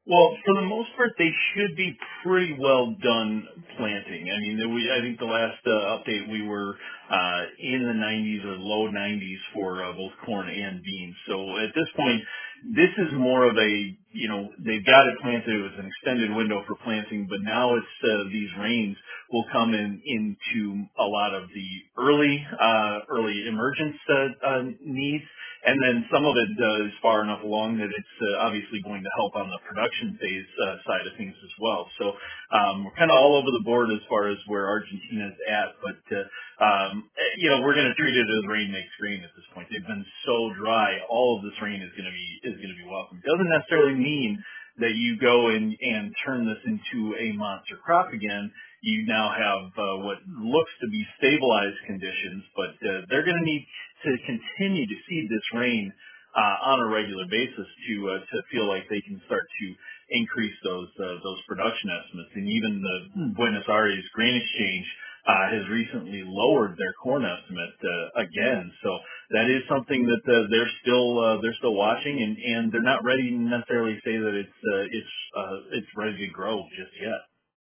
Well, for the most part, they should be pretty well done planting. I mean, I think the last update we were in the 90s or low 90s for both corn and beans. So at this point, this is more of a, they've got it planted. It was an extended window for planting, but now it's these rains will come into a lot of the early emergence needs. And then some of it is far enough along that it's obviously going to help on the production phase side of things as well. So we're kind of all over the board as far as where Argentina's at, but we're going to treat it as rain makes green at this point. They've been so dry. All of this rain is going to be welcome. Doesn't necessarily mean that you go and turn this into a monster crop again. You now have what looks to be stabilized conditions, but they're going to need to continue to see this rain on a regular basis to feel like they can start to increase those production estimates. And even the Buenos Aires Grain Exchange has recently lowered their corn estimate again. So that is something that they're still watching, and they're not ready to necessarily say that it's ready to grow just yet.